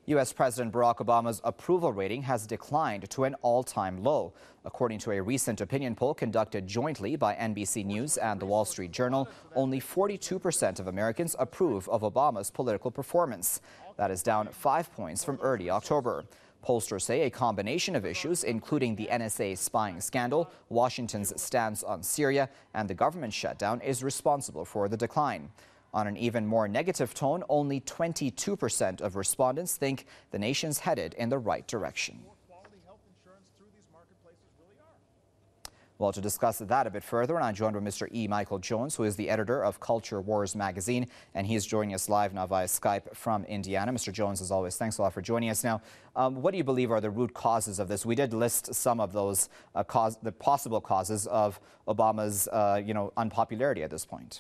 U.S. President Barack Obama's approval rating has declined to an all-time low. According to a recent opinion poll conducted jointly by NBC News and The Wall Street Journal, only 42% of Americans approve of Obama's political performance. That is down 5 points from early October. Pollsters say a combination of issues, including the NSA spying scandal, Washington's stance on Syria, and the government shutdown, is responsible for the decline. On an even more negative tone, only 22% of respondents think the nation's headed in the right direction. Well, to discuss that a bit further, and I'm joined by Mr. E. Michael Jones, who is the editor of Culture Wars magazine, and he's joining us live now via Skype from Indiana. Mr. Jones, as always, thanks a lot for joining us. Now, what do you believe are the root causes of this? We did list some of those the possible causes of Obama's, unpopularity at this point.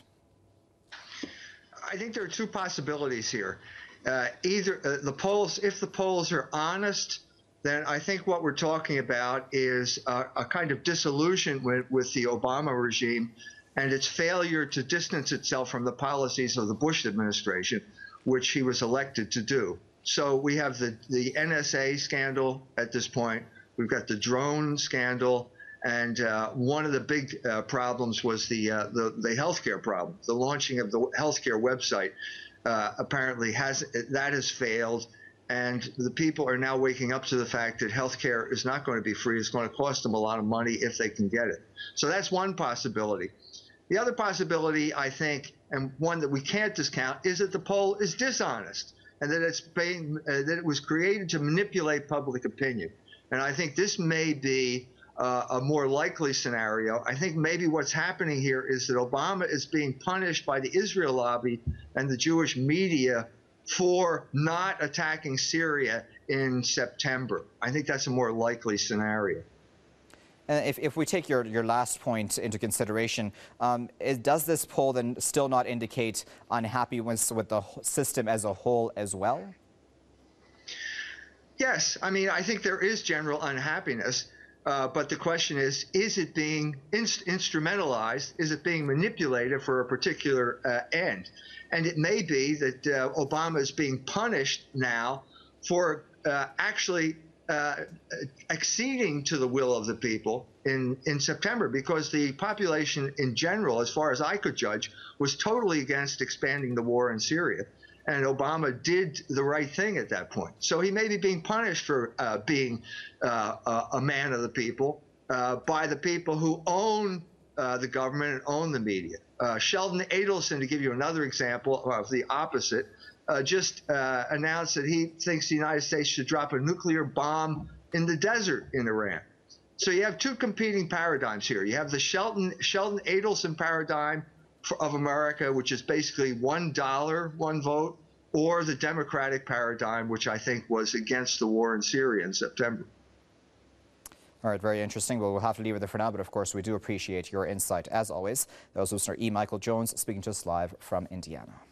I think there are two possibilities here. Either if the polls are honest, then I think what we're talking about is a kind of disillusionment with the Obama regime and its failure to distance itself from the policies of the Bush administration, which he was elected to do. So we have the NSA scandal at this point. We've got the drone scandal. And one of the big problems was the healthcare problem. The launching of the healthcare website apparently has failed, and the people are now waking up to the fact that healthcare is not going to be free. It's going to cost them a lot of money if they can get it. So that's one possibility. The other possibility, I think, and one that we can't discount, is that the poll is dishonest and that that it was created to manipulate public opinion. And I think this may be a more likely scenario. I think maybe what's happening here is that Obama is being punished by the Israel lobby and the Jewish media for not attacking Syria in September. I think that's a more likely scenario. And if we take your last point into consideration, does this poll then still not indicate unhappiness with the system as a whole as well? Yes. I mean, I think there is general unhappiness. But the question is it being instrumentalized? Is it being manipulated for a particular end? And it may be that Obama is being punished now for actually acceding to the will of the people in September, because the population in general, as far as I could judge, was totally against expanding the war in Syria. And Obama did the right thing at that point. So he may be being punished for being a man of the people by the people who own the government and own the media. Sheldon Adelson, to give you another example of the opposite, just announced that he thinks the United States should drop a nuclear bomb in the desert in Iran. So you have two competing paradigms here. You have the Sheldon Adelson paradigm of America, which is basically $1, one vote, or the Democratic paradigm, which I think was against the war in Syria in September. All right, very interesting. Well, we'll have to leave it there for now, but of course, we do appreciate your insight as always. That was listener E. Michael Jones speaking to us live from Indiana.